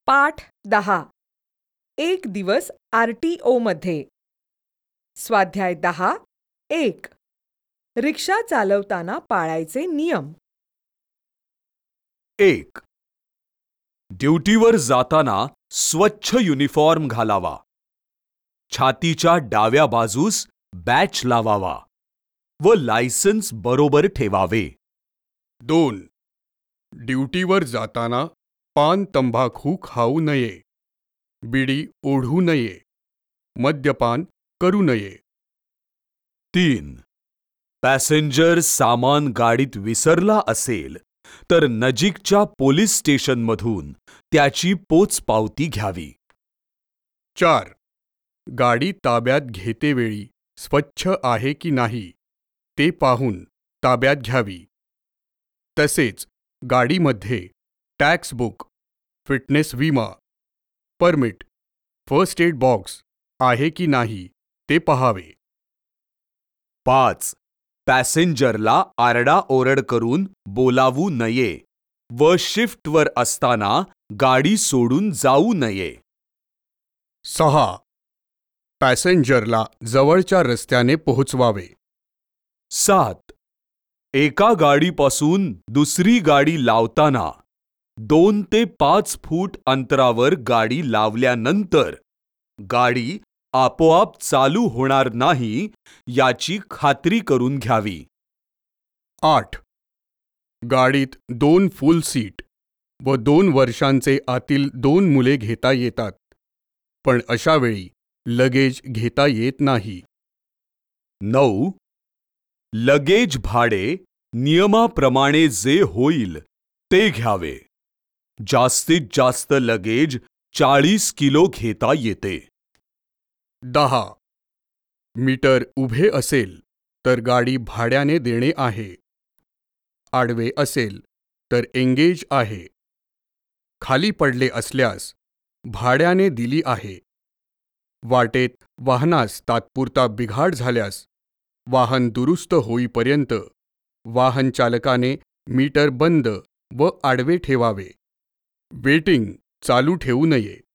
पाठ 10. एक दिवस RTO मध्ये. स्वाध्याय 10:1. रिक्षा चालवताना पाळायचे नियम. 1. ड्युटीवर जाताना स्वच्छ युनिफॉर्म घालावा. छातीच्या डाव्या बाजूस बॅच लावावा व लायसन्स बरोबर ठेवावे. 2. ड्युटीवर जाताना पान तंबाखू खाऊ नये, बिडी ओढू नये, मद्यपान करू नये. 3. पॅसेंजर सामान गाडीत विसरला असेल तर नजीकच्या पोलीस स्टेशनमधून त्याची पोचपावती घ्यावी. 4. गाडी ताब्यात घेतेवेळी स्वच्छ आहे की नाही ते पाहून ताब्यात घ्यावी. तसेच गाडीमध्ये टॅक्स बुक, फिटनेस विमा, परमिट, फर्स्ट एड बॉक्स आहे की नाही ते पाहावे. 5. पॅसेंजरला आरडाओरड करून बोलावू नये व शिफ्टवर असताना गाडी सोडून जाऊ नये. 6. पॅसेंजरला जवळच्या रस्त्याने पोहोचवावे. 7. एका गाडीपासून दुसरी गाडी लावताना 2 ते 5 फूट अंतरावर गाडी लावल्यानंतर गाडी आपोआप चालू होणार नाही याची खात्री करून घ्यावी. 8. गाडीत 2 फुल सीट व 2 वर्षांचे आतील 2 मुले घेता येतात, पण अशावेळी लगेज घेता येत नाही. 9. लगेज भाडे नियमाप्रमाणे जे होईल ते घ्यावे. जास्तीत जास्त लगेज 40 किलो घेता येते. 10. मीटर उभे असेल तर गाडी भाड्याने देणे आहे. आडवे असेल तर एंगेज आहे. खाली पडले असल्यास भाड्याने दिली आहे. वाटेत वाहनास तात्पुरता बिघाड झाल्यास वाहन दुरुस्त होईपर्यंत वाहन चालकाने मीटर बंद व आडवे ठेवावे. वेटिंग चालू ठेवू नये.